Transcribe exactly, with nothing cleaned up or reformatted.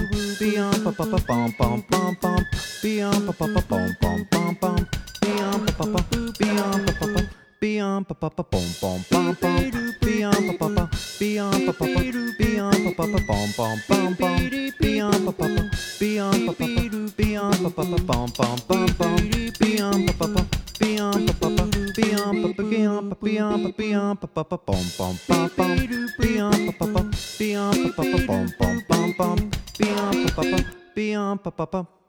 bum, beyond pa pa pa bum bum bum bum, beyond pa pa pa bum bum bum bum, beyond pa pa pa, beyond pa pa pa, beyond pa pa pa bum bum bum bum, beyond pa pa pa, beyond pa pa pa, beyond pa pa pa bum bum bum bum, beyond pa pa pa, beyond pa pa pa, beyond pa pa pa bum bum bum bum, beyond pa pa pa, beyond pa pa pa, beyond pa pa beyond pa beyond pa beyond pa pa pa bum bum bum bum, beyond pa pa pa, beyond pa pa pa bum bum bum bum, beyond pa pa pa, beyond pa pa pa.